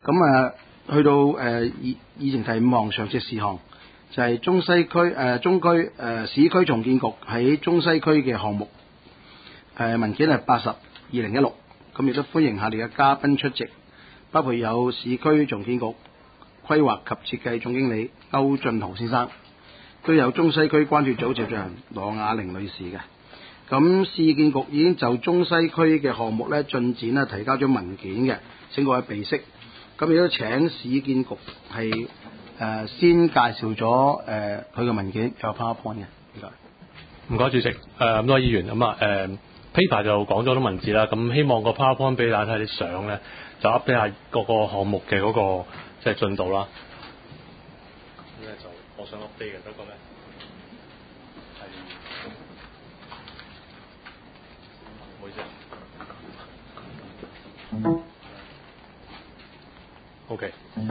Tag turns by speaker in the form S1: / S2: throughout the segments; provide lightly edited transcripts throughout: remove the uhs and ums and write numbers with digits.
S1: 咁去到議程第5項常設事項，就係中區市區重建局喺中西區嘅項目，文件係80/2016，咁亦都歡迎下列嘅嘉賓出席，包括有市區重建局規劃及設計總經理歐俊豪先生，都有中西區關注組召集人羅雅玲女士嘅。咁市建局已經就中西區嘅項目咧進展咧提交咗文件嘅，請各位備悉。咁亦都請市建局係先介紹咗佢嘅文件有 PowerPoint 嘅，
S2: 唔該主席，咁多議員paper 就講咗好多文字啦，咁希望個 PowerPoint 俾大家睇啲相咧，就 update 下各個項目嘅嗰個即係進度啦。咁咧就我想 update 嘅，不過咧係唔好意思啊。OK，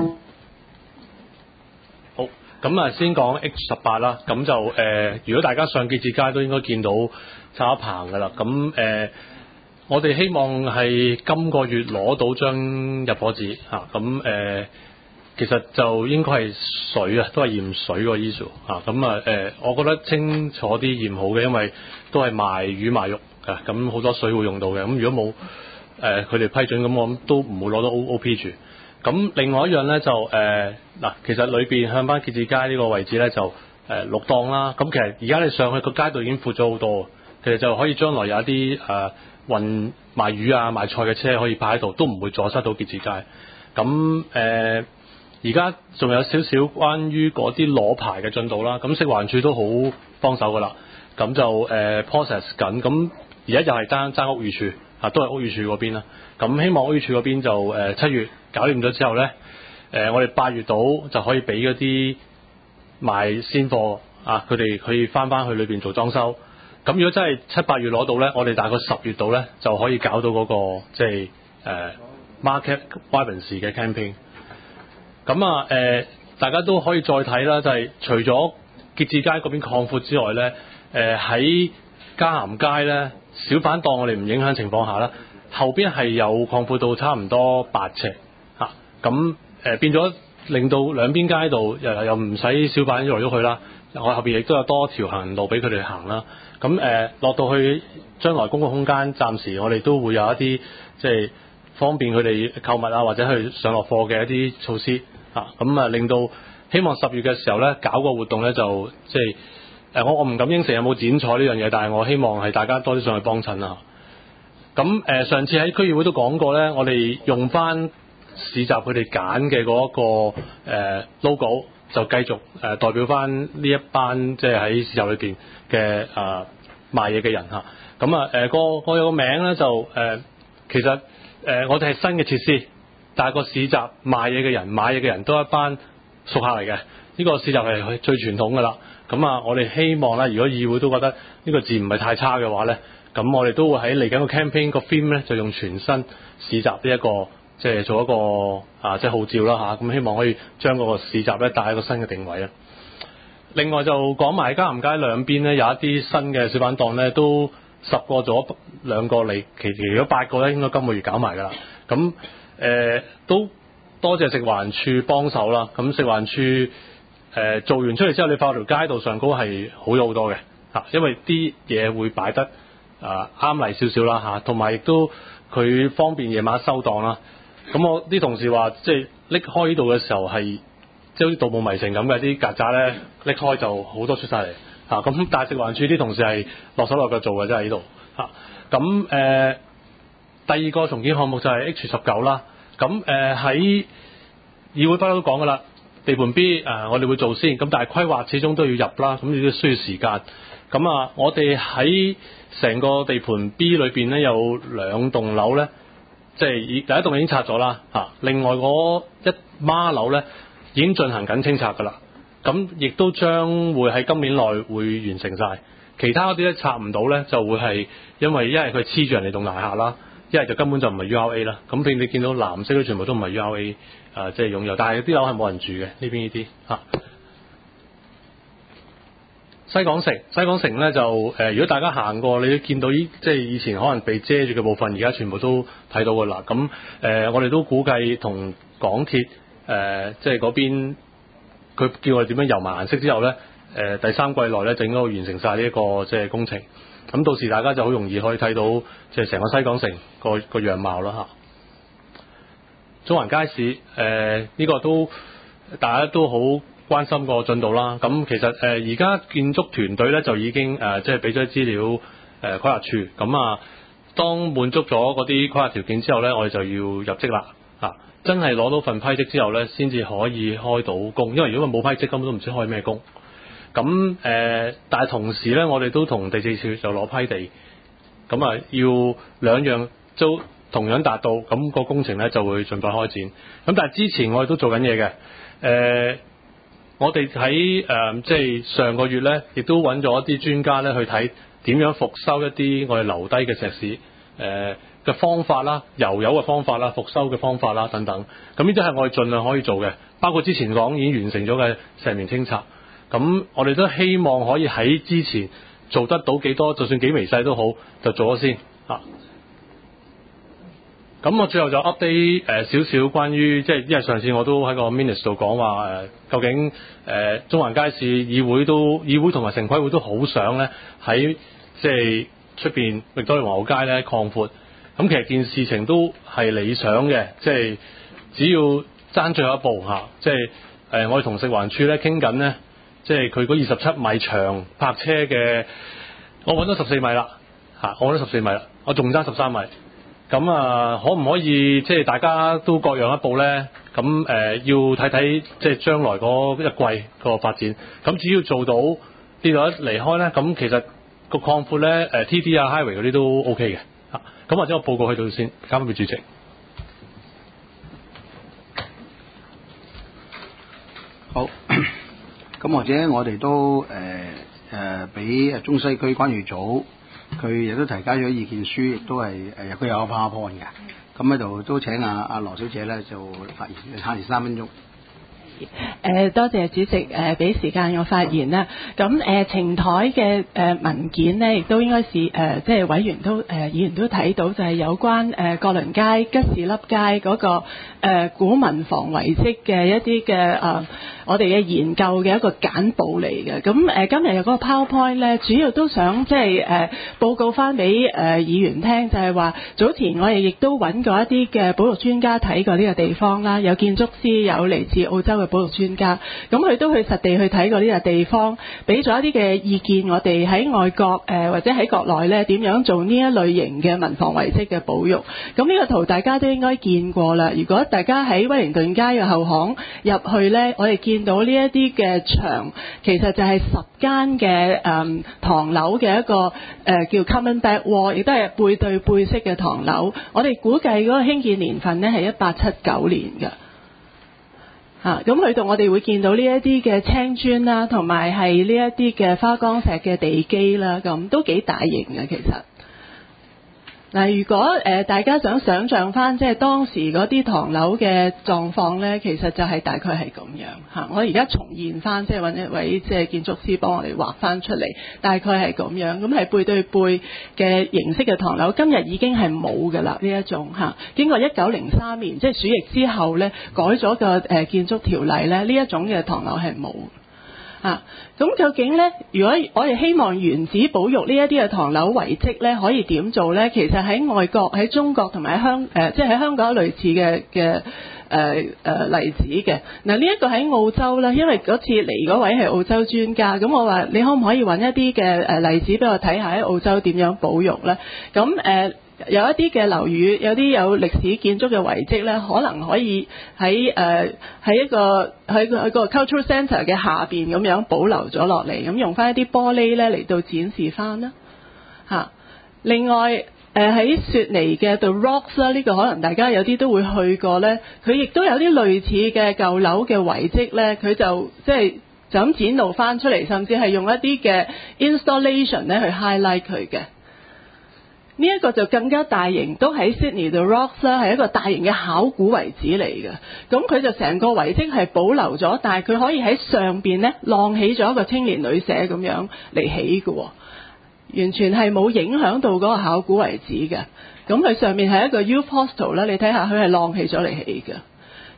S2: 好，咁先講 H18啦，咁就如果大家上結節街都應該見到插一棚噶啦，咁我哋希望係今個月攞到張入伙紙嚇，咁其實就應該係水啊，都係驗水個 issue 嚇，咁我覺得清楚啲驗好嘅，因為都係賣魚賣肉嘅，咁好多水會用到嘅，咁如果冇佢哋批准，咁我諗都唔會攞到 OP 住。咁另外一樣咧就其實裏邊向翻結節街呢個位置咧就綠檔啦。咁其實而家你上去個街道已經闊咗好多，其實就可以將來有一啲運賣魚啊賣菜嘅車可以擺喺度，都唔會阻塞到結節街。咁而家仲有少少關於嗰啲攞牌嘅進度啦。咁食環署都好幫手噶啦。咁就process 緊。咁而家又係爭屋宇署都係屋宇署嗰邊啦。咁希望屋宇署嗰邊就7月搞掂咗之後咧，我哋8月度就可以俾嗰啲賣鮮貨佢哋可以翻去裏邊做裝修。咁如果真係7、8月攞到咧，我哋大概10月度咧就可以搞到嗰個即係market vibrancy 嘅 campaign。咁大家都可以再睇啦，就係除咗結志街嗰邊擴闊之外咧，喺嘉咸街咧小販檔我哋唔影響情況下啦，後邊係有擴闊到差唔多8尺嚇，咁變咗令到兩邊街道又唔使小販喐嚟喐去啦，我後邊亦都有多條行人路俾佢哋行啦。咁落到去將來公共空間，暫時我哋都會有一啲即係方便佢哋購物啊，或者去上落貨嘅一啲措施嚇，咁令到希望10月嘅時候咧搞個活動咧就即係我唔敢應承有冇剪彩呢樣嘢，但係我希望係大家多啲上去幫襯啦。咁上次喺區議會都講過咧，我哋用翻市集佢哋揀嘅嗰個logo， 就繼續代表翻呢一班即係喺市集裏邊嘅賣嘢嘅人嚇。咁個有個名咧就其實我哋係新嘅設施，但係個市集賣嘢嘅人買嘢嘅人都係一班熟客嚟嘅。呢個市集係最傳統㗎啦。咁我哋希望咧，如果議會都覺得呢個字唔係太差嘅話咧，咁我哋都會喺嚟緊個 campaign 個 theme 咧，就用全新市集呢一個即係做一個即係號召啦嚇。咁希望可以將嗰個市集咧帶一個新嘅定位啊。另外就講埋嘉咸街兩邊咧有一啲新嘅小販檔咧，都10個咗2個嚟，其餘嗰8個咧應該今個月搞埋㗎啦。咁都多謝食環署幫手啦。咁食環署做完出嚟之後，你發覺條街道上高係好咗好多嘅嚇，因為啲嘢會擺得啱例少少啦嚇，同埋亦都佢方便夜晚收檔啦。咁我啲同事話，即係拎開呢度嘅時候係即係好似盜墓迷城咁嘅，啲曱甴咧拎開就好多出晒嚟嚇。咁但係食環署啲同事係落手落腳做嘅，真係呢度嚇。咁第二個重建項目就係 H19 啦。咁喺議會不嬲都講㗎啦。地盤 B 我哋會做先，咁但係規劃始終都要入啦，咁亦都需要時間。咁我哋喺成個地盤 B 裏邊咧有2棟樓咧，即係第一棟已經拆咗啦嚇，另外嗰一孖樓咧已經進行緊清拆㗎啦。咁亦都將會喺今年內會完成晒。其他嗰啲咧拆唔到咧，就會係因為一係佢黐住人哋棟大廈啦，一係就根本就唔係 URA 啦。咁你見到藍色嗰全部都唔係 URA。即係擁有，但係啲樓係冇人住嘅，呢邊呢啲嚇。西港城咧就如果大家行過，你都見到即係以前可能被遮住嘅部分，而家全部都睇到㗎啦。咁我哋都估計同港鐵即係嗰邊佢叫我哋點樣油埋顏色之後咧，第3季內咧就應該會完成晒呢一個即係工程。咁到時大家就好容易可以睇到即係成個西港城個樣貌啦嚇。中環街市呢個都大家都好關心個進度啦。咁其實而家建築團隊咧就已經即係俾咗資料規劃處。咁當滿足咗嗰啲規劃條件之後咧，我哋就要入職啦。真係攞到份批則之後咧，先至可以開到工。因為如果冇批則，根本都唔知開咩工。咁但係同時咧，我哋都同地政處就攞批地，咁要兩樣都同樣達到，咁個工程咧就會盡快開展。咁但係之前我哋都做緊嘢嘅。我哋喺即係上個月咧，亦都揾咗一啲專家咧去睇點樣復修一啲我哋留低嘅石屎嘅方法啦、油嘅方法啦、復修嘅方法啦等等。咁呢啲係我哋盡量可以做嘅，包括之前講已經完成咗嘅石棉清拆。咁我哋都希望可以喺之前做得到幾多，就算幾微細都好，就做咗先嚇。咁我最後就 update 少少關於即係，因為上次我都喺個 minutes 度講話究竟中環街市議會同埋城規會都好想咧喺即係出邊域多利皇后街咧擴闊。咁其實件事情都係理想嘅，即係只要爭最後一步嚇，即係我哋同食環署咧傾緊咧，即係佢嗰27米長泊車嘅，我揾咗14米啦嚇，我揾咗14米啦，我仲爭13米。咁可唔可以即係大家都各讓一步咧？咁要睇睇即係將來嗰一季個發展。咁只要做到呢度一離開咧，咁其實個擴闊咧TD highway 嗰啲都 OK 嘅嚇。咁或者我報告去到先，交翻俾主席。
S1: 好，咁或者我哋都俾中西區關注組。佢亦都提交咗意見書，亦都係佢有個 PowerPoint 嘅。咁喺度都請阿羅小姐咧就發言，限時3分鐘。
S3: 多謝主席俾時間我發言啦。咁呈台嘅文件呢，亦都應該是即係委員都議員都睇到，就係有關葛倫街、吉士笠街嗰個古民房遺跡嘅一啲嘅我哋嘅研究嘅一個簡報嚟嘅。咁今日有嗰個 PowerPoint 咧，主要都想即係報告翻俾議員聽，就係話早前我哋亦都揾過一啲嘅保育專家睇過呢個地方啦，有建築師，有嚟自澳洲嘅保育專家，咁佢都去實地去睇過呢個地方，俾咗一啲嘅意見，我哋喺外國或者喺國內咧點樣做呢一類型嘅民房遺跡嘅保育。咁呢個圖大家都應該見過啦。如果大家喺威靈頓街嘅後巷入去咧，我哋見到呢一啲嘅牆，其實就係10間嘅唐樓嘅一個叫 common back wall， 亦都係背對背式嘅唐樓。我哋估計嗰個興建年份咧係1879年嘅。咁去到我哋會見到呢一啲嘅青磚啦，同埋係呢一啲嘅花崗石嘅地基啦，咁都幾大型嘅其實。嗱，如果大家想想像翻即係當時嗰啲唐樓嘅狀況咧，其實就係大概係咁樣嚇。我而家重現翻，即係揾一位即係建築師幫我哋畫翻出嚟，大概係咁樣。咁係背對背嘅形式嘅唐樓，今日已經係冇㗎啦呢一種嚇。經過1903年即係鼠疫之後咧，改咗個建築條例咧，呢一種嘅唐樓係冇。咁究竟呢？如果我哋希望原址保育呢一啲嘅唐樓遺跡呢，可以點做呢？其實喺外國、喺中國同埋即係喺香港有類似嘅例子嘅。嗱，呢一個喺澳洲啦，因為嗰次嚟嗰位係澳洲專家，咁我話你可唔可以揾一啲嘅例子俾我睇下喺澳洲點樣保育呢？咁有一啲嘅樓宇，有啲有歷史建築嘅遺跡咧，可能可以喺一個cultural centre 嘅下邊咁樣保留咗落嚟，咁用翻一啲玻璃咧嚟到展示翻啦嚇。另外喺雪梨嘅 The Rocks 啦，呢個可能大家有啲都會去過咧，佢亦都有啲類似嘅舊樓嘅遺跡咧，佢就即係就咁展露翻出嚟，甚至係用一啲嘅 installation 咧去 highlight 佢嘅。呢一個就更加大型，都喺 Sydney The Rocks 啦，係一個大型嘅考古遺址嚟嘅。咁佢就成個遺跡係保留咗，但係佢可以喺上邊咧晾起咗一個青年旅社咁樣嚟起嘅，完全係冇影響到嗰個考古遺址嘅。咁佢上面係一個 youth hostel 啦，你睇下佢係晾起咗嚟起嘅。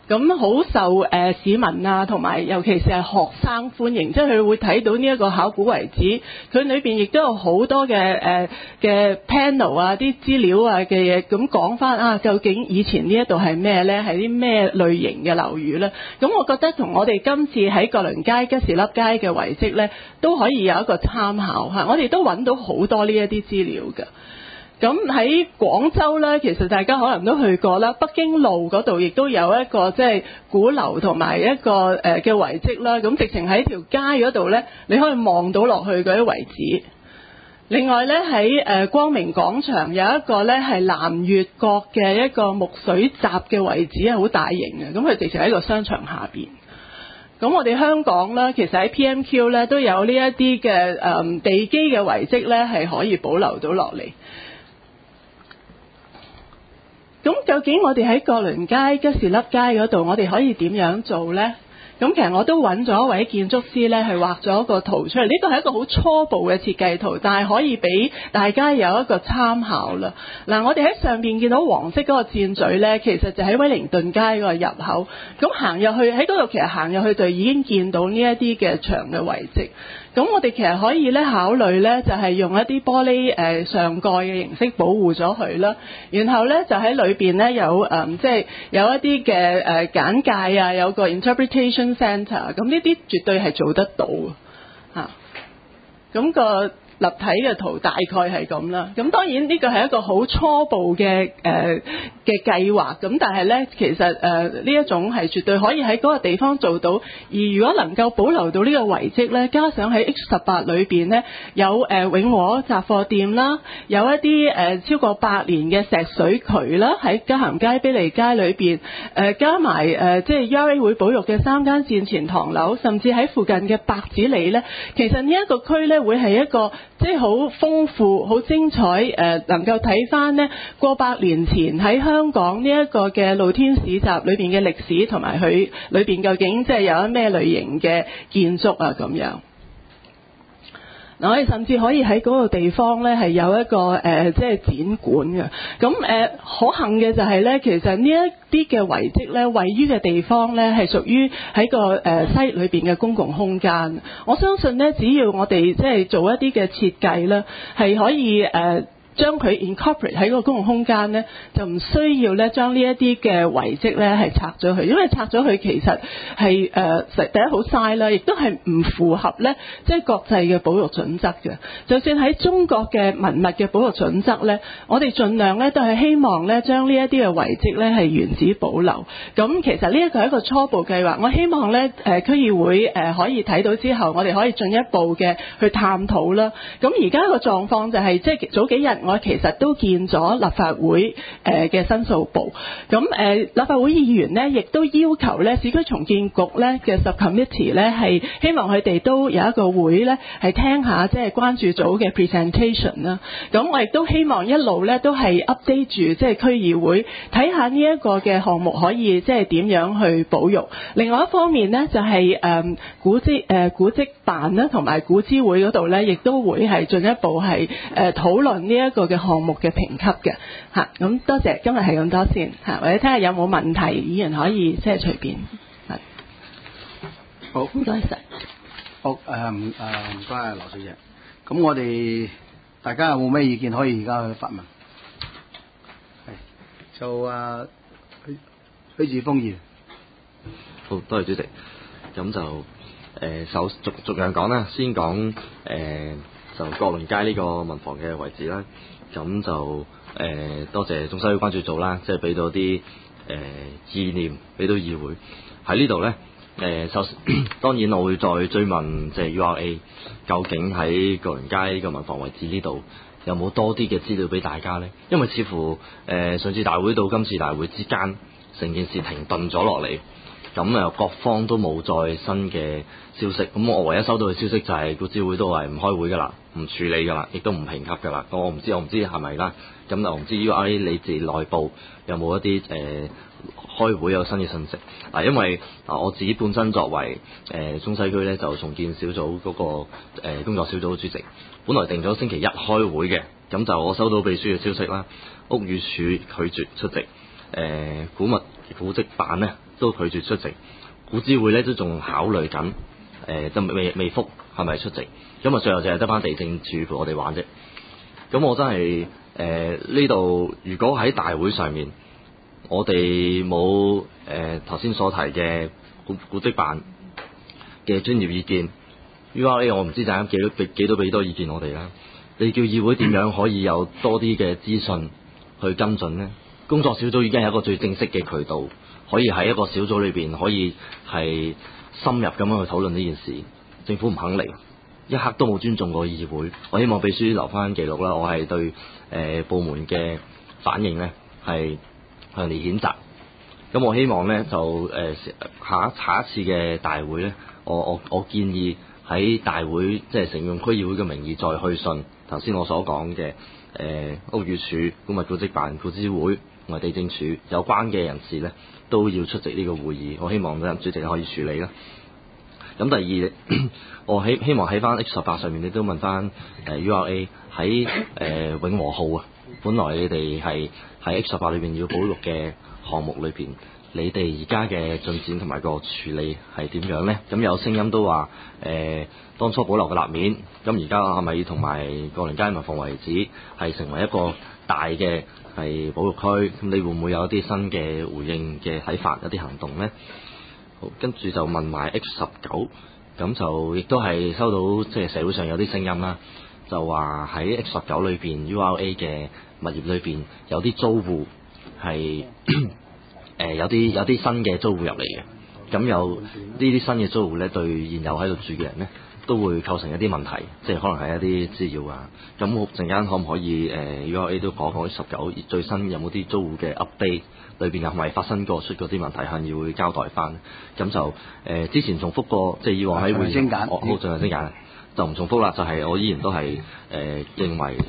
S3: 咁好受市民啊，同埋尤其是係學生歡迎，即係佢會睇到呢一個考古遺址，佢裏邊亦都有好多嘅panel 啊，啲資料啊嘅嘢，咁講翻啊，究竟以前呢一度係咩呢？係啲咩類型嘅樓宇呢？咁我覺得同我哋今次喺葛倫街、吉士笠街嘅遺跡呢，都可以有一個參考嚇。我哋都揾到好多呢一啲資料㗎。咁喺廣州呢，其實大家可能都去過啦。北京路嗰度亦都有一個即係鼓樓同埋一個嘅遺跡啦。咁直情喺條街嗰度呢，你可以望到落去嗰啲遺址。另外呢，喺光明廣場有一個呢係南粵角嘅一個木水閘嘅遺址，係好大型嘅。咁佢直情喺個商場下邊。咁我哋香港呢，其實喺 PMQ 呢都有呢一啲嘅地基嘅遺跡呢係可以保留到落嚟。咁究竟我哋喺葛倫街、吉士笠街嗰度，我哋可以點樣做呢？咁其實我都揾咗一位建築師呢，係畫咗一個圖出嚟。呢個係一個好初步嘅設計圖，但係可以俾大家有一個參考啦。嗱，我哋喺上邊見到黃色嗰個箭嘴呢，其實就喺威靈頓街嗰個入口。咁行入去喺嗰度，其實行入去就已經見到呢一啲嘅牆嘅遺跡。咁我哋其實可以咧考慮咧，就係用一啲玻璃上蓋嘅形式保護咗佢啦。然後咧就喺裏邊咧有即係有一啲嘅簡介啊，有個 interpretation centre。咁呢啲絕對係做得到嚇。咁個立體嘅圖大概係咁啦。咁當然呢個係一個好初步嘅計劃。咁但係咧，其實呢一種係絕對可以喺嗰個地方做到。而如果能夠保留到呢個遺跡咧，加上喺 H18裏邊咧有永和雜貨店啦，有一啲超過100年嘅石水渠啦，喺嘉咸街、卑利街裏邊加埋即係 URA 會保育嘅3間戰前唐樓，甚至喺附近嘅白紙里咧，其實呢一個區咧會係一個即係好豐富、好精彩能夠睇翻呢過百年前喺香港呢一個嘅露天市集裏邊嘅歷史，同埋佢裏邊究竟即係有一咩類型嘅建築啊咁樣。嗱，我哋甚至可以喺嗰個地方咧係有一個即係展館嘅。咁可幸嘅就係咧，其實呢一啲嘅遺跡咧位於嘅地方咧係屬於喺個西裏邊嘅公共空間。我相信咧，只要我哋即係做一啲嘅設計咧，係可以將佢 incorporate 喺個公共空間呢，就唔需要咧將呢一啲嘅遺跡咧係拆咗佢，因為拆咗佢其實係第一好嘥啦，亦都係唔符合咧即係國際嘅保育準則嘅。就算喺中國嘅文物嘅保育準則咧，我哋盡量咧都係希望咧將呢一啲嘅遺跡咧係原址保留。咁其實呢一個係一個初步計劃，我希望咧區議會可以睇到之後，我哋可以進一步嘅去探討啦。咁而家個狀況就係即係早幾日。我其實都見咗立法會嘅申訴部，咁立法會議員呢亦都要求呢市區重建局呢嘅 subcommittee 呢係希望佢哋都有一個會呢係聽下即係關注組嘅 presentation 啦。咁我亦都希望一路呢都係 update 住即係區議會睇下呢一個嘅項目可以即係點樣去保育。另外一方面呢，就係古蹟辦啦同埋古諮會嗰度呢，亦都會係進一步係討論呢一個嘅項目嘅評級嘅嚇。咁多謝，今日係咁多先嚇，或者睇下有冇問題，議員可以即係隨便。
S1: 好，
S3: 唔該晒。
S1: 好唔該劉小姐。咁我哋大家有冇咩意見可以而家去發問？係就許智峯議員。
S4: 好，多謝主席。咁就逐樣講啦，先講就葛倫街呢個民房嘅位置啦。咁就多謝中西區關注組啦，即係俾到啲意念俾到議會喺呢度咧。當然我會再追問即係 URA 究竟喺葛倫街呢個民房位置呢度有冇多啲嘅資料俾大家咧？因為似乎上次大會到今次大會之間，成件事停頓咗落嚟。咁各方都冇再新嘅消息，咁我唯一收到嘅消息就係個諮會都係唔開會噶啦，唔處理噶啦，亦都唔評級噶啦。我唔知係咪啦。咁我唔知 URA 你自己內部有冇一啲開會有新嘅信息嗱，因為我自己本身作為中西區咧就重建小組嗰個工作小組主席，本來定咗星期一開會嘅，咁就我收到秘書嘅消息啦，屋宇署拒絕出席，古蹟辦咧都拒絕出席。古諮會咧都仲考慮緊，就未覆係咪出席。咁啊，最後就係得翻地政處陪我哋玩啫。咁我真係呢度，如果喺大會上面，我哋冇頭先所提嘅古蹟辦嘅專業意見 ，URA 我唔知大家幾多俾多意見我哋啦。你叫議會點樣可以有多啲嘅資訊去跟進呢？工作小組已經係一個最正式嘅渠道，可以喺一個小組裏邊可以係深入咁樣去討論呢件事。政府唔肯嚟，一刻都冇尊重過議會。我希望秘書留翻記錄啦，我係對部門嘅反應呢係強烈譴責。咁我希望呢，就下一次嘅大會呢，我建議喺大會即係乘用區議會嘅名義再去信頭先我所講嘅屋宇署、古物古蹟辦、古諮會同埋地政署有關嘅人士呢，都要出席呢個會議。我希望主席可以處理啦。咁第二，我希望喺翻 H18 上面，你都問翻URA 喺永和號啊，本來你哋係喺 H18 裏邊要保育嘅項目裏邊，你哋而家嘅進展同埋個處理係點樣呢？咁有聲音都話當初保留嘅立面，咁而家係咪同埋過鄰街文房遺址係成為一個大嘅係保育區？咁你會唔會有一啲新嘅回應嘅睇法、一啲行動呢？好，跟住就問埋 H19，咁就亦都係收到即係社會上有啲聲音啦，就話喺 H19 裏邊 URA 嘅物業裏邊有啲租戶係有啲新嘅租戶入嚟嘅，咁有呢啲新嘅租戶咧，對現有喺度住嘅人咧，都會構成一啲問題，即係可能係一啲滋擾啊。咁我陣間可唔可以URA 都講講 H19 最新有冇啲租戶嘅 update？裏邊係咪發生過出嗰啲問題，向議會交代翻？咁就之前重複過，即係以往喺會議，好盡量精簡，就唔重複啦。就係我依然都係認為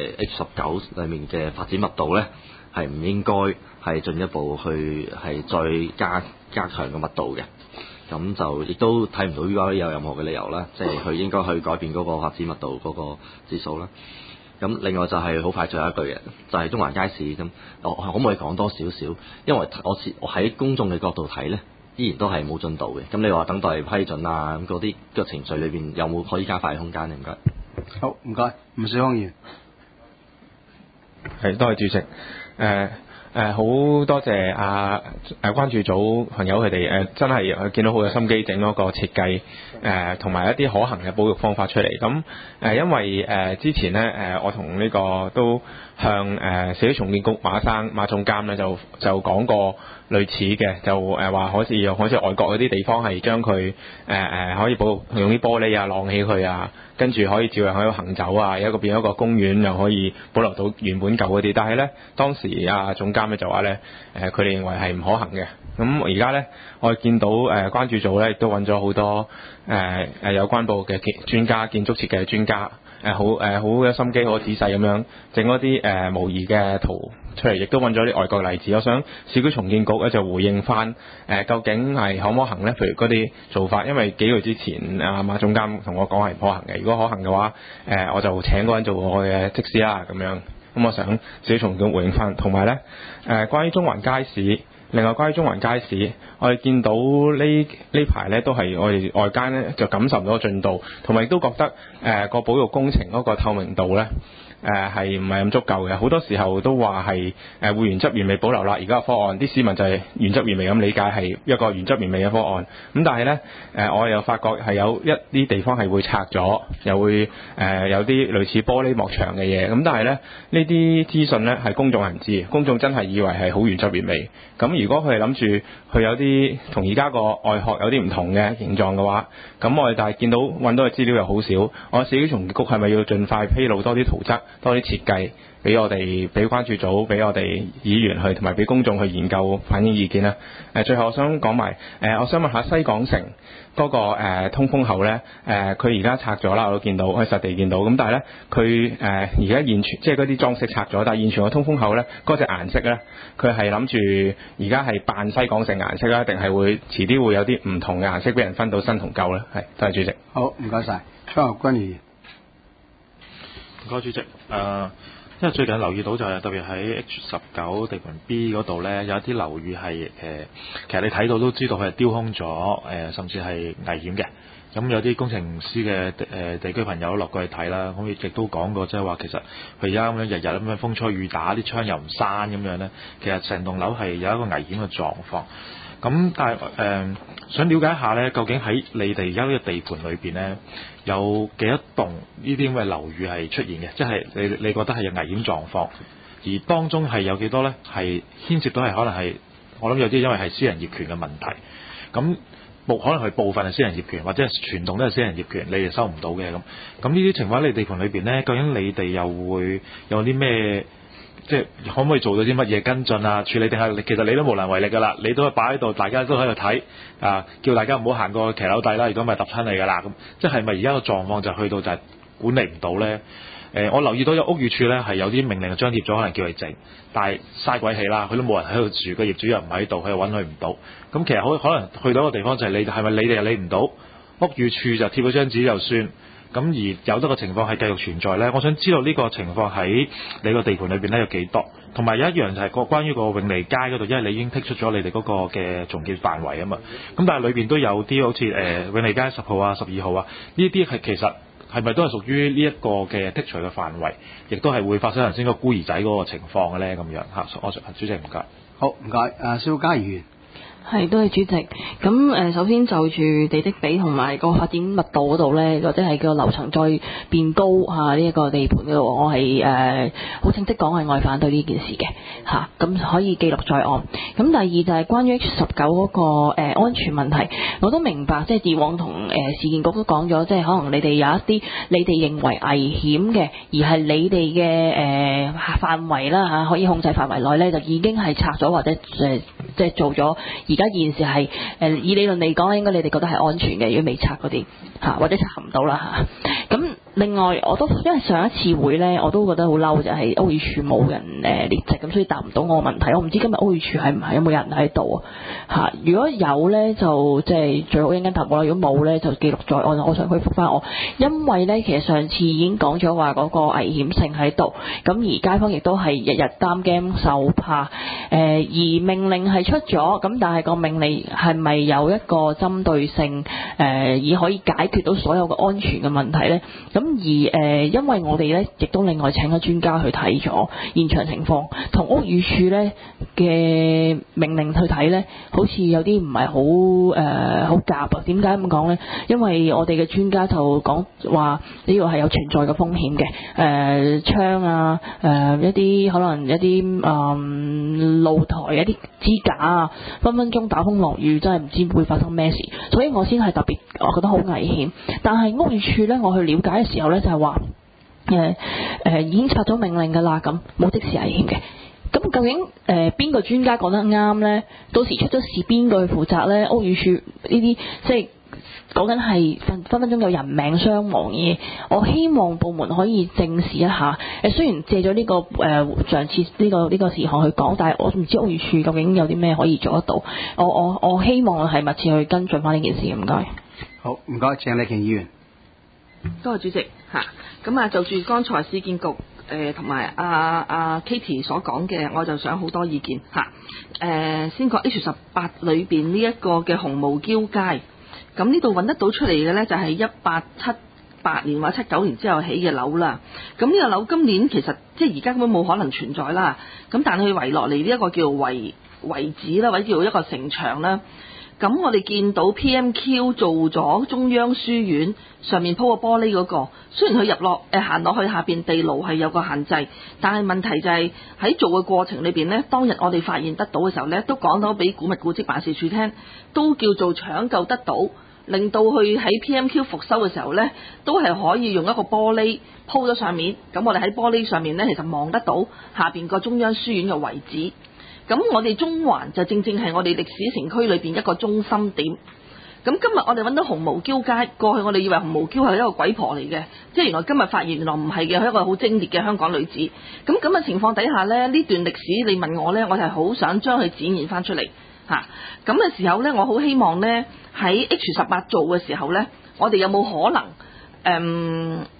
S4: H19裏面嘅發展密度咧，係唔應該係進一步去係再加強個密度嘅。咁就亦都睇唔到 URA 有任何嘅理由啦，即係佢應該去改變嗰個發展密度嗰個指數啦。咁另外就係好快最後一句嘅，就係中環街市咁，我可唔可以講多少少？因為我喺公眾嘅角度睇咧，依然都係冇進度嘅。咁你話等待批准啊，咁嗰啲個程序裏邊有冇可以加快嘅空間咧？唔該。
S1: 好，唔該，吳兆康議員。
S5: 係，多謝主席。好多謝關注組朋友佢哋真係見到好有心機整嗰個設計同埋一啲可行嘅保育方法出嚟。咁因為之前呢，我同呢個都向社區重建局馬總監呢就講過類似嘅，就話好似外國嗰啲地方係將佢可以保育，用啲玻璃啊晾起佢啊，跟住可以照樣喺度行走啊，有一個變咗一個公園，又可以保留到原本舊嗰啲。但係呢，當時總監就話呢，佢哋認為係唔可行嘅。咁而家呢，我哋見到關注組呢亦都揾咗好多有關部嘅專家、建築設計嘅專家，好有心機、好仔細咁樣整嗰啲模擬嘅圖出嚟，亦都揾咗啲外國例子。我想市區重建局咧就回應翻究竟係可唔可行呢？譬如嗰啲做法，因為幾個月之前馬總監同我講係唔可行嘅。如果可行嘅話，我就請嗰個人做我嘅則師啦咁樣。咁我想市區重建局回應翻，同埋呢關於中環街市。另外關於中環街市，我哋見到呢排呢都係我哋外間呢就感受唔到個進度，同埋亦都覺得個保育工程嗰個透明度呢係唔係咁足夠嘅。好多時候都話係會原汁原味保留啦，而家個方案啲市民就係原汁原味咁理解係一個原汁原味嘅方案。咁但係呢我又發覺係有一啲地方係會拆咗，又會有啲類似玻璃幕牆嘅嘢。咁但係呢啲資訊呢係公眾人知，公眾真係以為係好原汁原味。咁如果佢係諗住佢有啲同而家個外殼有啲唔同嘅形狀嘅話，咁我哋但係見到揾到嘅資料又好少。我市區重建局係咪要盡快披露多啲圖則、多啲設計俾我哋、俾關注組、俾我哋議員去，同埋俾公眾去研究反映意見呢？最後我想講埋我想問下西港城嗰個通風口呢，佢而家拆咗啦，我都見到，我實地見到。咁但係呢，佢而家現存即係嗰啲裝飾拆咗，但係現存個通風口呢，嗰隻顏色呢，佢係諗住而家係扮西港城顏色啦，定係會遲啲會有啲唔同嘅顏色俾人分到新同舊呢？係，多謝主席。
S1: 好，唔該晒，張學軍議員。
S6: 唔該主席。 因為最近留意到就係特別喺 H19地盤 B 嗰度咧，有一啲樓宇係其實你睇到都知道佢係丟空咗，甚至係危險嘅。咁有啲工程師嘅地區朋友落過去睇啦，咁亦都講過，即係話其實佢而家咁樣日日咁樣風吹雨打，啲窗又唔閂咁樣咧，其實成棟樓係有一個危險嘅狀況。咁但係想了解一下咧，究竟喺你哋而家呢個地盤裏邊咧，有幾多棟呢啲咁嘅樓宇係出現嘅？即係你覺得係有危險狀況，而當中係有幾多咧係牽涉到係可能係我諗有啲因為係私人業權嘅問題，咁可能係部分係私人業權，或者係全棟都係私人業權，你哋收唔到嘅咁。咁呢啲情況喺你地盤裏邊咧，究竟你哋又會有啲咩？即係可唔可以做到啲乜嘢跟進啊？處理定係其實你都無能為力㗎啦，你都係擺喺度，大家都喺度睇啊，叫大家唔好行過騎樓底啦，如果唔係揼親你㗎啦咁。即係咪而家個狀況就去到就係管理唔到咧？我留意到有屋宇署咧係有啲命令張貼咗，可能叫佢靜，但係嘥鬼氣啦，佢都冇人喺度住，個業主又唔喺度，佢又揾佢唔到。咁其實可能去到一個地方就係你係咪你哋又理唔到，屋宇署就貼咗張紙就算。咁而有得個情況係繼續存在咧，我想知道呢個情況喺你個地盤裏邊咧有幾多？同埋有一樣就係關於個永利街嗰度，因為你已經剔出咗你哋嗰個嘅重建範圍啊嘛。咁但係裏邊都有啲好似永利街10號啊、12號啊，呢啲係其實係咪都係屬於呢一個嘅剔除嘅範圍，亦都係會發生頭先個孤兒仔嗰個情況嘅咧咁樣嚇。我主席唔該。
S1: 好唔該，邵家議員。
S7: 係，多謝主席。咁首先就住地積比同埋個發展密度嗰度咧，或者係個樓層再變高呢一個地盤嗰度，我係好正式講係我係反對呢件事嘅嚇。咁可以記錄在案。咁第二就係關於 H19 嗰個安全問題，我都明白，即係以往同市建局都講咗，即係可能你哋有一啲你哋認為危險嘅，而係你哋嘅範圍啦嚇，可以控制範圍內咧，就已經係拆咗或者即係做咗。而家現時係以理論嚟講，應該你哋覺得係安全嘅，如果未拆嗰啲或者拆唔到啦嚇。咁另外我都因為上一次會咧，我都覺得好嬲，就係屋宇署冇人列席，咁所以答唔到我個問題。我唔知今日屋宇署係唔係有冇人喺度啊？如果有咧，就即係最好一陣間答我啦。如果冇咧，就記錄在案。我想佢覆返我，因為咧其實上次已經講咗話嗰個危險性喺度，咁而街坊亦都係日日擔驚受怕。而命令係出咗，咁但係個命令係咪有一個針對性而可以解決到所有嘅安全嘅問題呢？咁而因為我哋呢亦都另外請咗專家去睇咗現場情況，同屋宇署呢嘅命令去睇呢，好似有啲唔係好夾啊。點解咁講呢？因為我哋嘅專家就講話呢個係有存在嘅風險嘅，窗啊，一啲可能一啲露台一啲支架啊，分分鐘打風落雨，真係唔知會發生咩事，所以我先係特別我覺得好危險。但係屋宇署呢，我去了解嘅時候呢，就係話已經拆咗命令㗎啦，咁冇即時危險嘅。咁究竟邊個專家講得啱呢？到時出咗事邊個去負責呢？屋宇署呢啲即係講緊係分分鐘有人命傷亡嘅，我希望部門可以正視一下。雖然借咗呢個上次呢個事項去講，但係我唔知屋宇署究竟有啲咩可以做得到。我希望係密切去跟進翻呢件事。唔該。
S1: 好，唔該，鄭麗瓊議員。
S8: 多謝主席嚇。咁就住剛才市建局同埋阿 Katie 所講嘅，我就想好多意見嚇。先講 H18 裏邊呢一個嘅紅毛嬌街。咁呢度揾得到出嚟嘅呢，就係1878年或者79年之後起嘅樓啦。咁呢個樓今年其實即係而家根本冇可能存在啦。咁但係佢圍落嚟呢一個叫遺址啦，或者叫做一個城牆啦。咁我哋見到 PMQ 做咗中央書院上面鋪個玻璃嗰個，雖然佢行落去下邊地牢係有個限制，但係問題就係喺做嘅過程裏邊呢，當日我哋發現得到嘅時候呢，都講到俾古物古蹟辦事處聽，都叫做搶救得到，令到佢喺 PMQ 復修嘅時候呢，都係可以用一個玻璃鋪咗上面。咁我哋喺玻璃上面呢，其實望得到下邊個中央書院嘅遺址。咁我哋中環就正正係我哋歷史城區裏邊一個中心點。咁今日我哋揾到紅毛嬌街，過去我哋以為紅毛嬌係一個鬼婆嚟嘅，即係原來今日發現原來唔係嘅，佢係一個好精烈嘅香港女子。咁嘅情況底下呢，呢段歷史你問我呢，我係好想將佢展現翻出嚟嚇。咁嘅時候呢，我好希望呢，喺 H18 做嘅時候呢，我哋有冇可能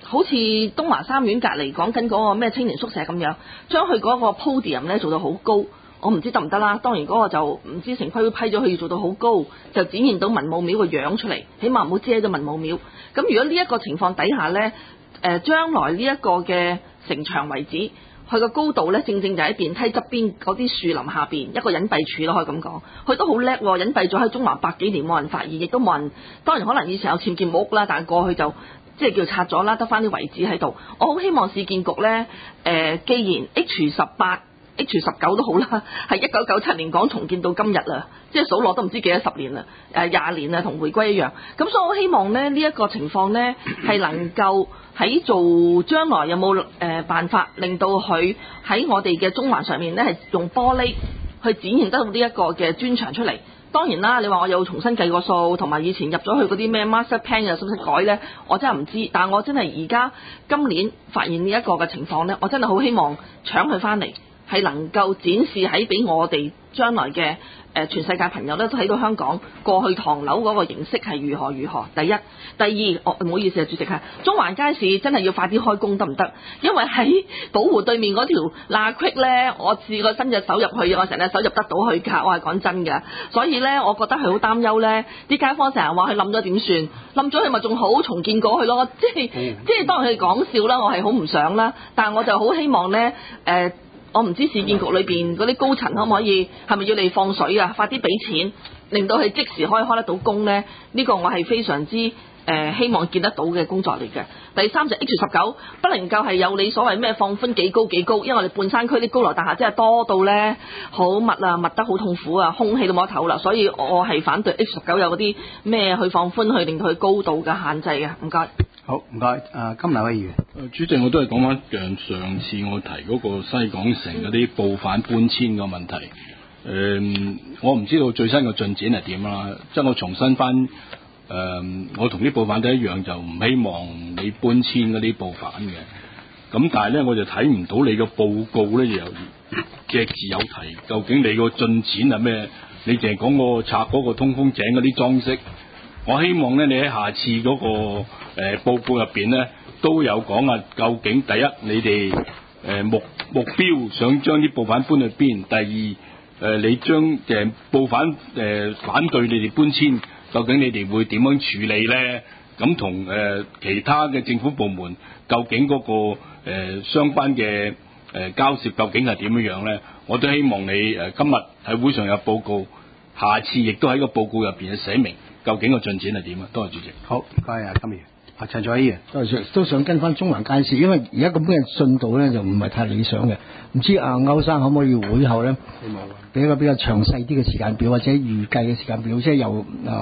S8: 好似東華三院隔離講緊嗰個咩青年宿舍咁樣，將佢嗰個 podium 咧做到好高，我唔知得唔得啦。當然嗰個就唔知城規會批咗佢要做到好高，就展現到文武廟個樣出嚟，起碼唔好遮咗文武廟。咁如果呢一個情況底下呢，將來呢一個嘅城牆遺址，佢個高度呢，正正就喺電梯側邊嗰啲樹林下邊一個隱蔽處咯，可以咁講。佢都好叻喎，隱蔽咗喺中環百幾年冇人發現，亦都冇人。當然可能以前有僭建屋啦，但係過去就即係叫拆咗啦，得翻啲遺址喺度。我好希望市建局呢，既然 H18、H19 都好啦，係1997年講重建到今日啦，即係數落都唔知幾多十年啦，20年啦，同回歸一樣。咁所以我希望呢一個情況呢，係能夠喺做將來有冇辦法令到佢喺我哋嘅中環上面呢，係用玻璃去展現得到呢一個嘅磚牆出嚟。當然啦，你話我有重新計個數，同埋以前入咗去嗰啲咩 master plan 又使唔使改呢？我真係唔知。但係我真係而家今年發現呢一個嘅情況呢，我真係好希望搶佢翻嚟，係能夠展示喺俾我哋將來嘅全世界朋友咧都睇到香港過去唐樓嗰個形式係如何。第一，第二，唔好意思啊，主席係中環街市真係要快啲開工得唔得？因為喺寶湖對面嗰條罅隙咧，我試過伸隻手入去，我成隻手入得到去㗎，我係講真㗎。所以咧，我覺得係好擔憂咧，啲街坊成日話佢冧咗點算？冧咗佢咪仲好重建過去咯？即係當然佢講笑啦，我係好唔想啦，但係我就好希望咧我唔知市建局裏邊嗰啲高層可唔可以係咪要你放水啊？快啲俾錢，令到佢即時開得到工呢？呢個我係非常之希望見得到嘅工作嚟嘅。第三就 H19 不能夠係有你所謂咩放寬幾高幾高，因為我哋半山區啲高樓大廈真係多到呢，好密啊，密得好痛苦啊，空氣都冇得唞啦。所以我係反對 H19 有嗰啲咩去放寬去令到佢高度嘅限制嘅。唔該。
S1: 好，唔該。金南威議員。
S9: 主席，我都係講翻上次我提嗰個西港城嗰啲報販搬遷嘅問題。我唔知道最新嘅進展係點啦。即係我重申翻，我同啲報販都一樣，就唔希望你搬遷嗰啲報販嘅。咁但係咧，我就睇唔到你個報告咧，又隻字有提，究竟你個進展係咩？你淨係講個拆嗰個通風井嗰啲裝飾。我希望咧，你喺下次嗰個報告入邊咧，都有講啊。究竟第一，你哋目標想將啲報販搬去邊？第二，你將報販反對你哋搬遷，究竟你哋會點樣處理咧？咁同其他嘅政府部門，究竟嗰個相關嘅交涉究竟係點樣咧？我都希望你今日喺會上有報告，下次亦都喺個報告入邊寫明。究竟個進展係點啊？多謝主席。
S1: 好，唔該啊，金議員。陳佐洱議員。
S10: 多謝主席，都想跟翻中環街市，因為而家咁嘅進度咧就唔係太理想嘅。唔知歐生可唔可以會後咧，俾一個比較詳細啲嘅時間表，或者預計嘅時間表，即係由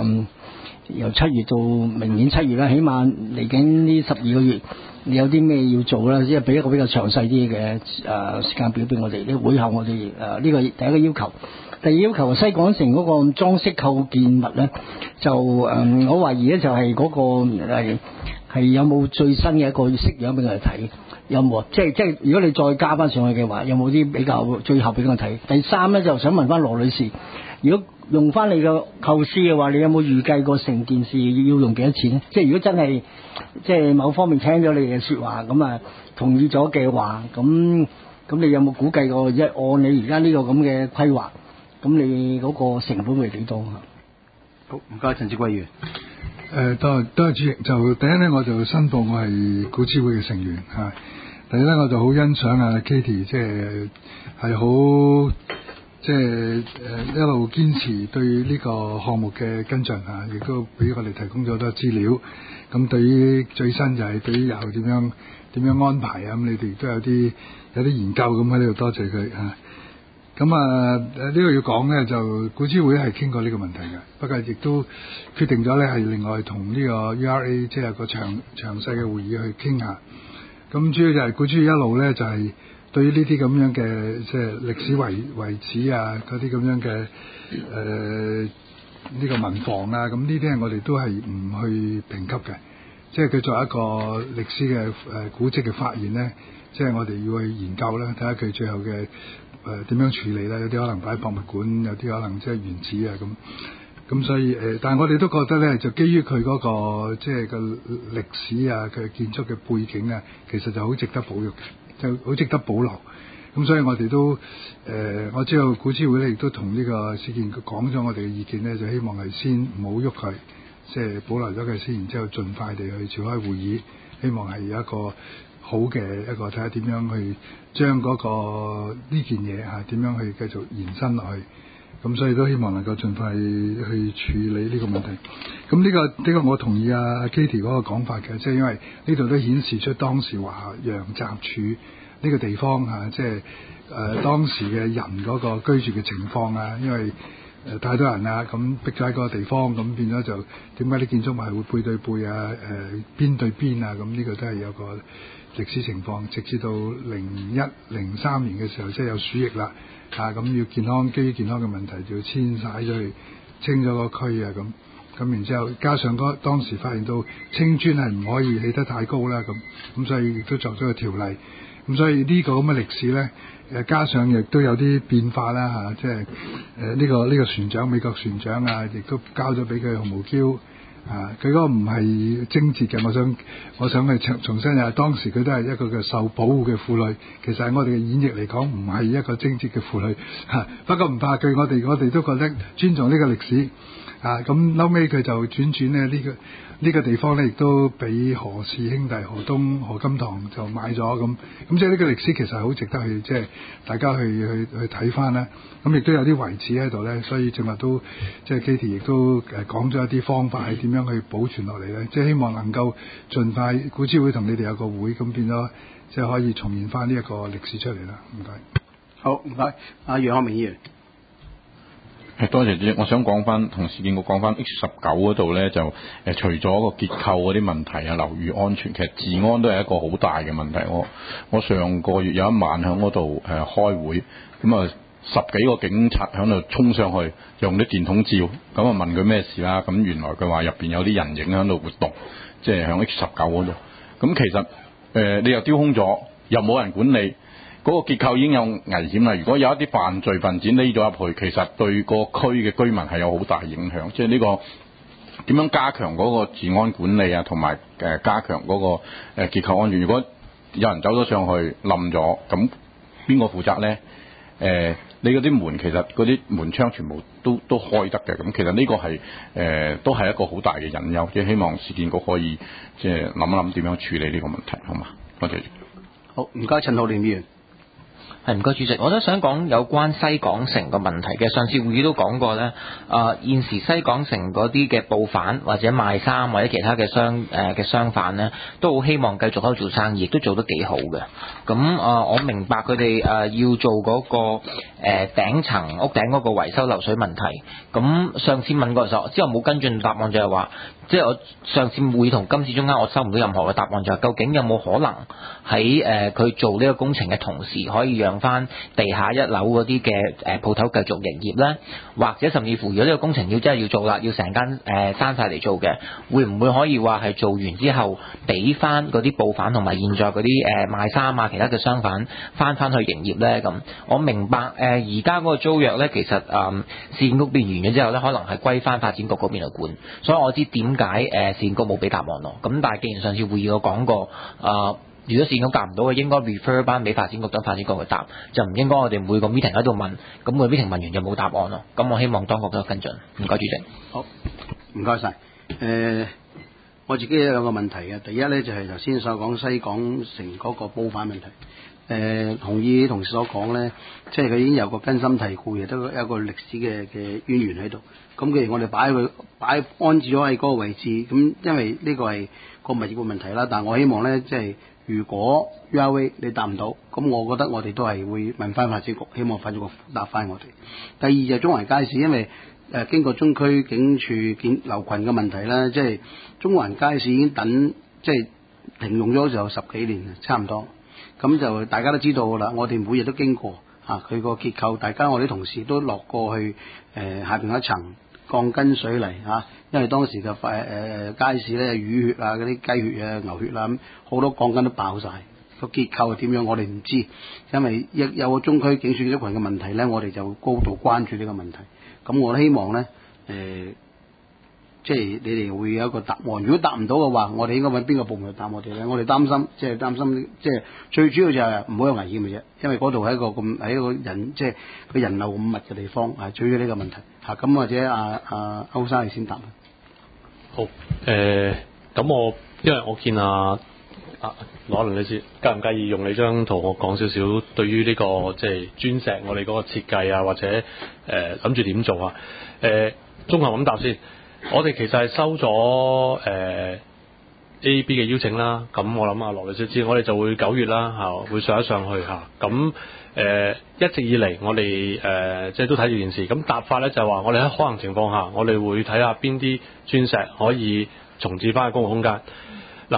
S10: 7月到明年7月啦，起碼嚟緊呢12個月，你有啲咩要做啦？即係俾一個比較詳細啲嘅時間表俾我哋。呢會後我哋呢個第一個要求。第二要求西港城嗰個裝飾構建物咧，就我懷疑咧就係嗰個係有冇最新嘅一個式樣俾我哋睇，有冇啊？即係如果你再加翻上去嘅話，有冇啲比較最後俾我睇？第三咧就想問翻羅女士，如果用翻你嘅構思嘅話，你有冇預計過成件事要用幾多錢咧？即係如果真係即係某方面聽咗你嘅説話，咁啊同意咗嘅話，咁你有冇估計過按你而家呢個咁嘅規劃？咁你嗰個成本會幾多啊？
S1: 好，唔該，陳志貴議員。
S11: 多謝主席。就第一咧，我就申報我係古諮會嘅成員嚇。第二咧，我就好欣賞啊 Katie， 即係好即係一路堅持對呢個項目嘅跟進嚇，亦都俾我哋提供咗好多資料。咁對於最新就係對於以後點樣安排啊，咁你哋都有啲研究咁喺呢度，多謝佢嚇。咁呢個要講咧，就古諮會係傾過呢個問題嘅，不過亦都決定咗咧係另外同呢個 URA 即係個詳細嘅會議去傾下。咁主要就係古諮會一路咧就係對於呢啲咁樣嘅即係歷史遺址啊，嗰啲咁樣嘅呢個民房啊，咁呢啲係我哋都係唔去評級嘅，即係佢作為一個歷史嘅古蹟嘅發現咧，即係我哋要去研究啦，睇下佢最後嘅點樣處理啦，有啲可能擺喺博物館，有啲可能即係原址啊咁。 咁所以但係我哋都覺得咧，就基於佢嗰個即係個歷史啊，佢建築嘅背景啊，其實就好值得保育嘅，就好值得保留。咁所以我哋都我知道古諮會咧亦都同呢個市建局講咗我哋嘅意見咧，就希望係先唔好喐佢，即係保留咗佢先，然之後盡快地去召開會議，希望係有一個好嘅一個睇下點樣去將嗰個呢件嘢點樣去繼續延伸落去。咁所以都希望能夠盡快去處理呢個問題。咁呢個我同意阿 Katie 嗰個講法嘅，即係因為呢度都顯示出當時華洋雜處呢個地方即係當時嘅人嗰個居住嘅情況啊，因為太多人啊，咁逼咗喺嗰個地方，咁變咗就點解啲建築物係會背對背啊，邊對邊啊，咁呢個都係有個歷史情況，直至到01-03年嘅時候，即係有鼠疫啦，咁要基於健康嘅問題，就要遷徙咗去清咗個區啊，咁然之後加上當時發現到青磚係唔可以起得太高啦，咁所以亦都作咗個條例，咁所以呢個咁嘅歷史咧，加上亦都有啲變化啦即係呢個船長美國船長啊，亦都交咗俾佢紅毛嬌。佢嗰個唔係貞節嘅，我想去重申下，當時佢都係一個嘅受保護嘅婦女，其實喺我哋嘅演繹嚟講，唔係一個貞節嘅婦女不過唔怕佢，我哋都覺得尊重呢個歷史咁後尾佢就轉咧呢個地方咧，亦都俾何氏兄弟何東何金堂就買咗咁即係呢個歷史其實係好值得去即係大家去睇翻啦。咁亦都有啲遺址喺度咧，所以正話都即係 Katie 亦都講咗一啲方法係點樣去保存落嚟咧，即係希望能夠盡快古諮會同你哋有個會，咁變咗即係可以重現翻呢一個歷史出嚟啦。唔該。
S1: 好，唔該。阿楊學明議員。
S12: 多謝主席，我想講翻同市建局講翻 H19 嗰度咧，就除咗個結構嗰啲問題啊，樓宇安全，其實治安都係一個好大嘅問題。我上個月有一晚喺嗰度開會，咁啊10幾個警察喺度衝上去，用啲電筒照，咁啊問佢咩事啦，咁原來佢話入邊有啲人影喺度活動，即係喺 H19 嗰度。咁其實你又丟空咗，又冇人管理。嗰個結構已經有危險啦！如果有一啲犯罪分子匿咗入去，其實對個區嘅居民係有好大影響。即係呢個點樣加強嗰個治安管理啊，同埋加強嗰個結構安全。如果有人走咗上去冧咗，咁邊個負責呢？你嗰啲門其實嗰啲門窗全部都開得嘅。咁其實呢個係都係一個好大嘅隱憂。即係希望市建局可以即係諗一諗點樣處理呢個問題，好嘛？多謝。
S1: 好，唔該，陳浩濂議員。
S13: 唔該主席，我都想講有關西港城個問題嘅。上次會議都講過咧，現時西港城嗰啲嘅報販或者賣衫或者其他嘅商販咧，都好希望繼續可以做生意，亦都做得幾好嘅。咁我明白佢哋要做嗰個頂層屋頂嗰個維修漏水問題。咁上次問過嘅時候，之後冇跟進答案就係話，即係我上次會同今次中間我收唔到任何嘅答案，就係究竟有冇可能喺佢做呢個工程嘅同時，可以讓翻地下一樓嗰啲嘅鋪頭繼續營業咧，或者甚至乎如果呢個工程真係要做啦，要成間閂晒嚟做嘅，會唔會可以話係做完之後俾翻嗰啲報販同埋現在嗰啲賣衫啊其他嘅商販翻去營業咧？咁我明白而家嗰個租約咧，其實市建局變完咗之後咧，可能係歸翻發展局嗰邊去管，所以我知點解市建局冇俾答案咯。咁但係既然上次會議我講過如果市建局答唔到嘅，應該 refer 翻俾發展局，等發展局去答，就唔應該我哋每個 meeting 喺度問，咁個 meeting 問完就冇答案咯。咁我希望當局都有跟進。唔該主席。
S1: 好，唔該晒。我自己有兩個問題嘅，第一咧就係頭先所講西港城嗰個報販問題。同意同事所講咧，即係佢已經有個根深蒂固，亦都有一個歷史嘅淵源喺度。咁既然我哋安置咗喺嗰個位置，咁因為呢個係個物業嘅問題啦。但係我希望咧，即係如果 URA 你答唔到，咁我覺得我哋都係會問翻發展局，希望發展局答翻我哋。第二就中環街市，因為經過中區警署樓群嘅問題啦，即係中環街市已經即係停用咗就10幾年差唔多。咁就大家都知道㗎啦，我哋每日都經過佢個結構，我哋啲同事都落過去下邊一層鋼筋水泥因為當時嘅街市咧魚血啊、嗰啲雞血啊、牛血啦咁好多鋼筋都爆晒，個結構係點樣我哋唔知，因為有個中區警署組群嘅問題咧，我哋就高度關注呢個問題。咁我希望咧即係你哋會有一個答案。如果答唔到嘅話，我哋應該揾邊個部門去答我哋咧？我哋擔心，即係最主要就係唔好有危險嘅啫，因為嗰度係一個人即係個人流咁密嘅地方，係最主要呢個問題嚇。咁或者歐生你先答。
S2: 好，咁因為我見羅倫女士介唔介意用你張圖，我講少少對於呢個即係磚石我哋嗰個設計啊，或者諗住點做啊？綜合咁答先，我哋其實係收咗AAB 嘅邀請啦。咁我諗羅女士知，我哋就會9月啦會上一上去嚇。咁一直以嚟我哋即係都睇住件事。咁答法咧就係話，我哋喺可行情況下，我哋會睇下邊啲磚石可以重置翻嘅公共空間。嗱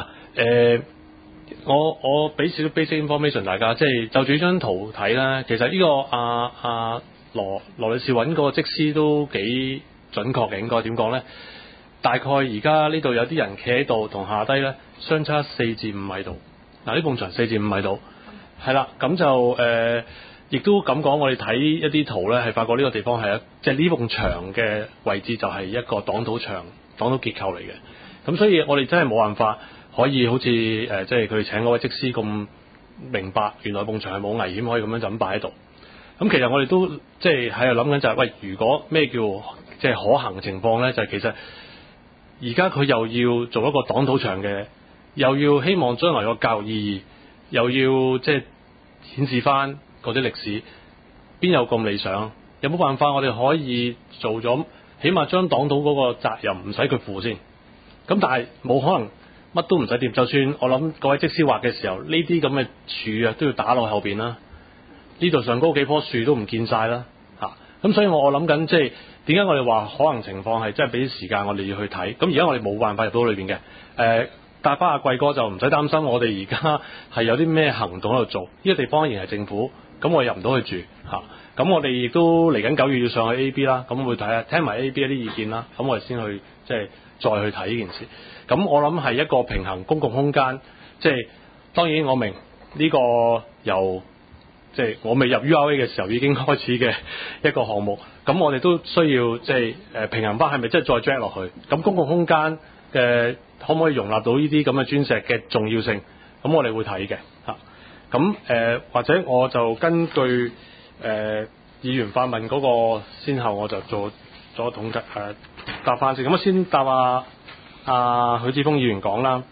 S2: 我俾少少 basic information 大家，即係就住呢張圖睇咧，其實呢個羅女士揾嗰個則師都幾準確嘅，應該點講咧？大概而家呢度有啲人企喺度，同下低咧相差4至5米度。嗱，呢埲牆4至5米度，係啦，咁就亦都咁講，我哋睇一啲圖咧，係發覺呢個地方係即係呢埲牆嘅位置就係一個擋土牆、擋土結構嚟嘅。咁所以我哋真係冇辦法可以好似即係佢哋請嗰位則師咁明白，原來埲牆係冇危險，可以咁樣就咁擺喺度。咁其實我哋都即係喺度諗緊就係，喂，如果咩叫即係可行嘅情況咧？就係其實而家佢又要做一個擋土牆嘅，又要希望將來個教育意義，又要即係顯示翻嗰啲歷史，邊有咁理想？有冇辦法我哋可以做咗，起碼將擋土嗰個責任唔使佢負先？咁但係冇可能乜都唔使掂，就算我諗各位則師畫嘅時候，呢啲咁嘅柱啊都要打落後邊啦。呢度上高幾棵樹都唔見晒啦嚇。咁所以我諗緊即係點解我哋話可能情況係真係俾啲時間我哋要去睇。咁而家我哋冇辦法入到裏邊嘅。帶翻阿貴哥就唔使擔心，我哋而家係有啲咩行動喺度做。呢個地方仍然係政府，咁我入唔到去住嚇。咁我哋亦都嚟緊9月要上去 AB 啦，咁會睇下聽埋 AB 一啲意見啦，咁我哋先去即係再去睇呢件事。咁我諗係一個平衡公共空間，即係當然我明呢個由即係我未入 URA 嘅時候已經開始嘅一個項目，咁我哋都需要即係平衡翻係咪即係再 drag 落去？咁公共空間嘅可唔可以容納到呢啲咁嘅磚石嘅重要性？咁我哋會睇嘅嚇。咁或者我就根據議員發問嗰個先後，我就做咗統計答翻先。咁我先答許智峰議員講啦。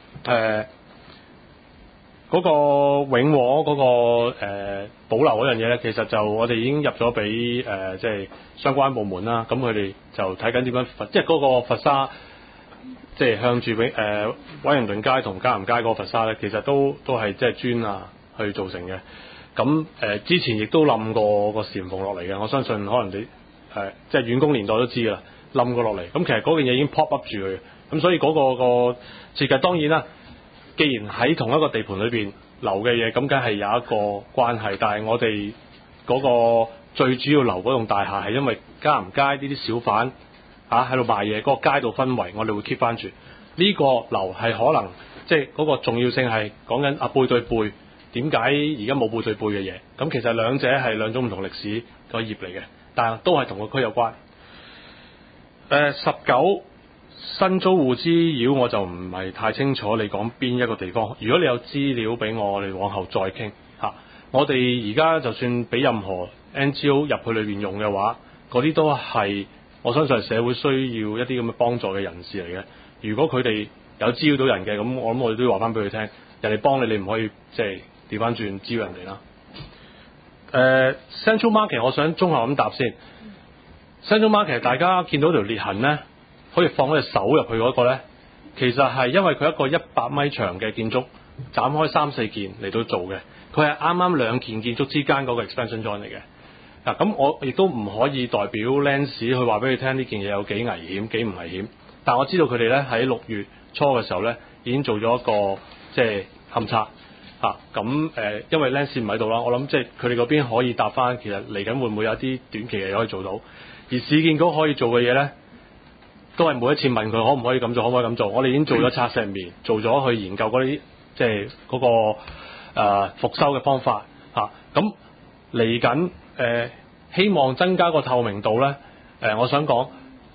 S2: 嗰個永和嗰個保留嗰樣嘢咧，其實就我哋已經入咗俾即係相關部門啦。咁佢哋就睇緊點樣即係嗰個佛沙，即係向住俾威靈頓街同嘉南街嗰個佛沙咧，其實都係即係磚啊去造成嘅。咁之前亦都冧過個簷篷落嚟嘅，我相信可能你即係遠工年代都知㗎啦，冧過落嚟。咁其實嗰件嘢已經 pop up 住佢，咁所以嗰個設計當然啦。既然喺同一個地盤裏邊留嘅嘢，咁梗係有一個關係。但係我哋嗰個最主要留嗰棟大廈係因為嘉南街呢啲小販喺度賣嘢，嗰個街道氛圍我哋會 keep 翻住。呢個樓係可能即係嗰個重要性係講緊背對背。點解而家冇背對背嘅嘢？咁其實兩者係兩種唔同歷史個業嚟嘅，但係都係同個區有關。19新租戶滋擾我就唔係太清楚你講邊一個地方。如果你有資料俾我哋往後再傾嚇。我哋而家就算俾任何 NGO 入去裏邊用嘅話，嗰啲都係我相信係社會需要一啲咁嘅幫助嘅人士嚟嘅。如果佢哋有滋擾到人嘅，咁我諗我哋都要話翻俾佢聽，人哋幫你，你唔可以即係調翻轉滋擾人哋啦。Central Market 我想綜合咁答先。Central Market 大家見到條裂痕咧，可以放一隻手入去嗰個咧，其實係因為佢一個100米長嘅建築斬開3-4件嚟到做嘅，佢係啱啱兩件建築之間嗰個 expansion joint 嚟嘅。嗱，咁我亦都唔可以代表 Lens 去話俾佢聽呢件嘢有幾危險幾唔危險，但我知道佢哋咧喺6月初嘅時候咧已經做咗一個即係勘測嚇。咁因為 Lens 唔喺度啦，我諗即係佢哋嗰邊可以答翻，其實嚟緊會唔會有啲短期嘅嘢可以做到，而市建局可以做嘅嘢咧，都係每一次問佢可唔可以咁做，可唔可以咁做。我哋已經做咗拆石棉，做咗去研究嗰啲即係嗰個復修嘅方法嚇。咁嚟緊希望增加個透明度咧。我想講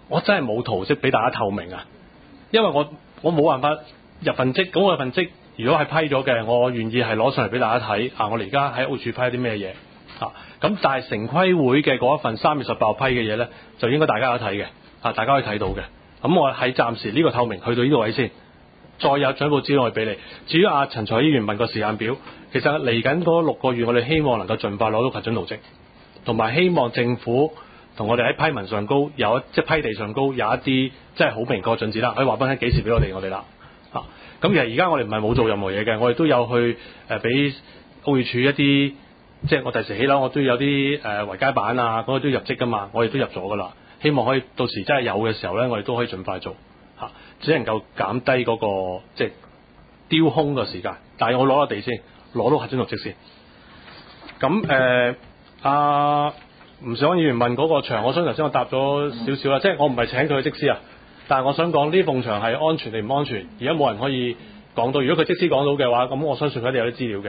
S2: 我真係冇圖則俾大家透明啊，因為我冇辦法入份職，咁我份職如果係批咗嘅，我願意係攞上嚟俾大家睇啊！我哋而家喺屋署批啲咩嘢啊？咁但係城規會嘅嗰一份3月18號批嘅嘢咧，就應該大家有睇嘅啊，大家可以睇到嘅。咁我係暫時呢個透明去到呢度位先，再有進一步資料我俾你。至於阿陳財議員問個時間表，其實嚟緊嗰6個月，我哋希望能夠盡快攞到核准圖則，同埋希望政府同我哋喺批文上高即係批地上高有一啲即係好明確進展啦，可以話翻幾時俾我哋啦啊！咁其實而家我哋唔係冇做任何嘢嘅，我哋都有去俾屋宇署一啲，即係我第時起樓我都要有啲圍街板啊，嗰個都要入職噶嘛，我哋都入咗噶啦。希望可以到時真係有嘅時候咧，我哋都可以盡快做嚇，只能夠減低嗰個即係丟空嘅時間。但係我攞個地先，攞到核准圖則先。咁吳兆安議員問嗰個場，我想頭先我答咗少少啦，即係我唔係請佢嘅則師啊，但係我想講呢埲牆係安全定唔安全，而家冇人可以講到。如果佢則師講到嘅話，咁我相信佢一定有啲資料嘅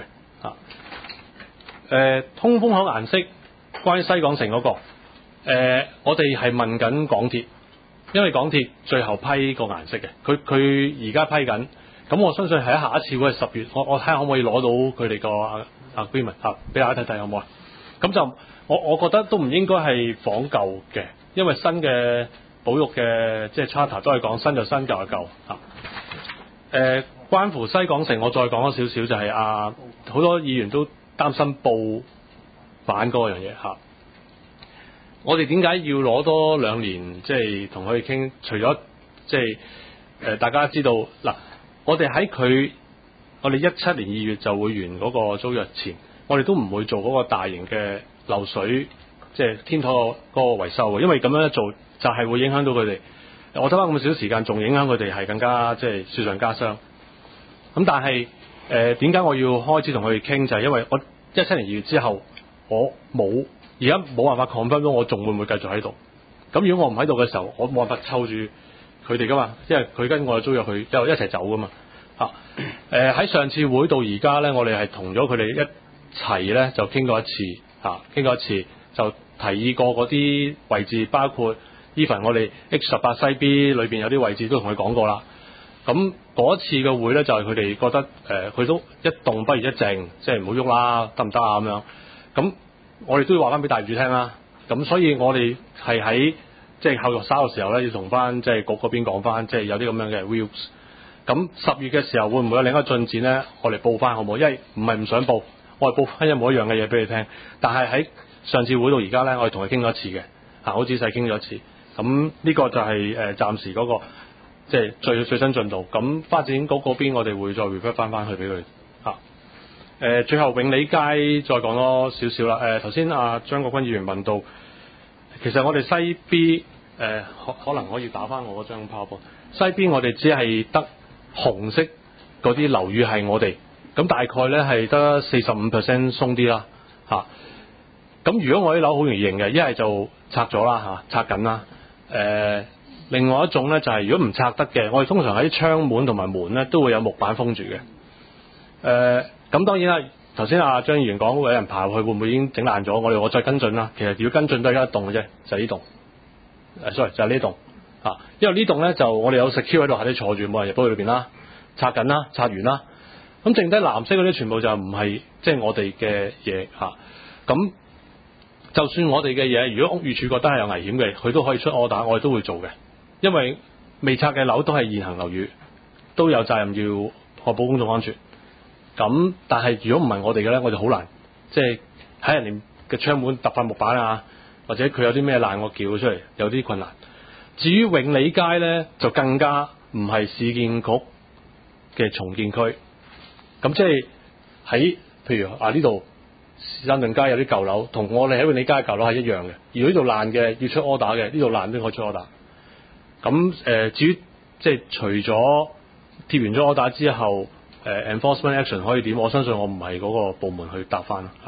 S2: 嚇。通風口顏色，關於西港城嗰個。我哋係問緊港鐵，因為港鐵最後批個顏色嘅，佢而家批緊，咁我相信喺下一次會係10月，我睇下可唔可以攞到佢哋個 agreement 俾大家睇睇好唔好啊？咁就我覺得都唔應該係仿舊嘅，因為新嘅保育嘅即係 charter 都係講新就新，舊就舊嚇。關乎西港城，我再講多少少就係好多議員都擔心報反嗰樣嘢嚇。我哋點解要攞多2年，即係同佢哋傾？除咗即係大家知道嗱，我哋我哋17年2月就會完嗰個租約前，我哋都唔會做嗰個大型嘅漏水，即係天台嗰個維修嘅，因為咁樣一做就係會影響到佢哋。我得翻咁少時間，仲影響佢哋係更加即係雪上加霜。咁但係點解我要開始同佢哋傾？就係因為我17年2月之後，我而家冇辦法 confirm 到我仲會唔會繼續喺度。咁如果我唔喺度嘅時候，我冇辦法湊住佢哋噶嘛，因為佢跟我嘅租約去一齊走噶嘛。喺上次會到而家咧，我哋係同咗佢哋一齊咧就傾過一次就提議過嗰啲位置，包括 even 我哋 H18 西 B 裏邊有啲位置都同佢講過啦。咁嗰次嘅會咧就係佢哋覺得佢都一動不如一靜，即係唔好喐啦，得唔得啊咁樣？咁我哋都要話翻俾大業主聽啦，咁所以我哋係喺即係後續沙嘅時候咧，要同翻即係局嗰邊講翻，即係有啲咁樣嘅 views。咁10月嘅時候會唔會有另一個進展咧？我哋報翻好唔好？因為唔係唔想報，我哋報翻一模一樣嘅嘢俾你聽。但係喺上次會到而家咧，我哋同佢傾咗一次嘅，好仔細傾咗一次。咁呢個就係暫時嗰個即係最新進度。咁發展局嗰邊我哋會再 refer 翻去俾佢嚇。最後永利街再講多少少啦。頭先張國軍議員問到，其實我哋西 B 可能可以打翻我嗰張 PowerPoint。西 B 我哋只係得紅色嗰啲樓宇係我哋，咁大概咧係得45% 鬆啲啦嚇。咁如果我啲樓好容易認嘅，一係就拆咗啦嚇，拆緊啦。另外一種咧就係如果唔拆得嘅，我哋通常喺窗門同埋門咧都會有木板封住嘅。咁當然啦，頭先張議員講有人爬入去會唔會已經整爛咗？我再跟進啦。其實如果跟進都係一棟嘅啫，就係呢棟。sorry 就係呢棟嚇，因為呢棟咧就我哋有 secure 喺度，喺度坐住冇人入到去裏邊啦，拆緊啦，拆完啦。咁剩低藍色嗰啲全部就唔係即係我哋嘅嘢嚇。咁就算我哋嘅嘢，如果屋宇署覺得係有危險嘅，佢都可以出 order，我哋都會做嘅。因為未拆嘅樓都係現行樓宇，都有責任要確保公眾安全。咁但係如果唔係我哋嘅咧，我就好難即係喺人哋嘅窗門揼塊木板啊，或者佢有啲咩爛我叫佢出嚟，有啲困難。至於永利街咧，就更加唔係市建局嘅重建區。咁即係喺譬如呢度山頓街有啲舊樓，同我哋喺永利街嘅舊樓係一樣嘅。如果呢度爛嘅要出 order 嘅，呢度爛都可以出 order。咁至於即係除咗貼完咗 order 之後，enforcement action 可以點？我相信我唔係嗰個部門去答翻啦。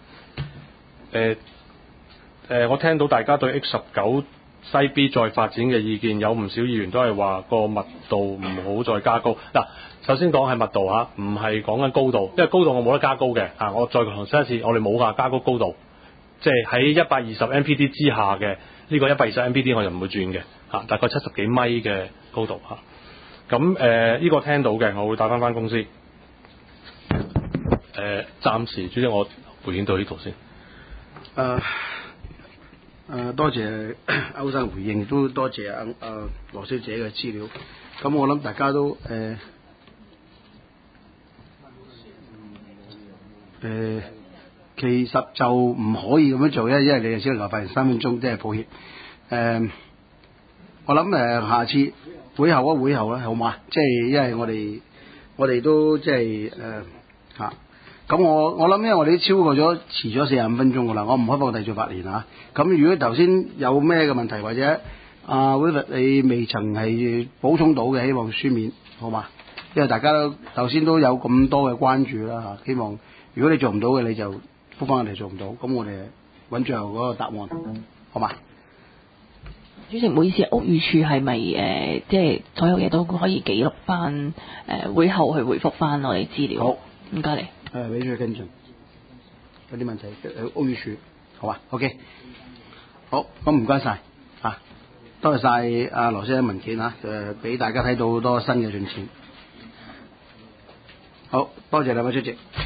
S2: 我聽到大家對 H19 西 B 再發展嘅意見，有唔少議員都係話個密度唔好再加高。嗱，首先講係密度嚇，唔係講緊高度，因為高度我冇得加高嘅。我再重申一次，我哋冇話加高高度，即係喺120 MPD 之下嘅呢個120 MPD 我就唔會轉嘅大概70幾米嘅高度咁呢個聽到嘅，我會帶翻公司。暫時主席我回應到呢度先。
S1: 多謝歐生回應，亦都多謝羅小姐嘅資料。咁我諗大家都其實就唔可以咁樣做，因為你只能夠發言3分鐘，即係抱歉。我諗下次會後啦，好嘛？即係因為我哋都即係咁我諗，因為我哋都超過咗遲咗45分鐘噶啦，我唔開放第續發言啊。咁如果頭先有咩嘅問題或者Wilfred 你未曾係補充到嘅，希望書面好嘛？因為大家都頭先都有咁多嘅關注啦希望如果你做唔到嘅，你就覆返我哋做唔到，咁我哋揾最後嗰個答案，好嘛？
S7: 主席，唔好意思，屋宇署係咪即係所有嘢都可以記錄翻會後去回覆翻我哋資料？
S1: 好，
S7: 唔該你。
S1: 俾咗跟進，有啲問題屋宇署，好嘛 ？OK， 好，咁唔該晒多謝晒羅先生文件俾大家睇到好多新嘅進展。好多謝兩位出席。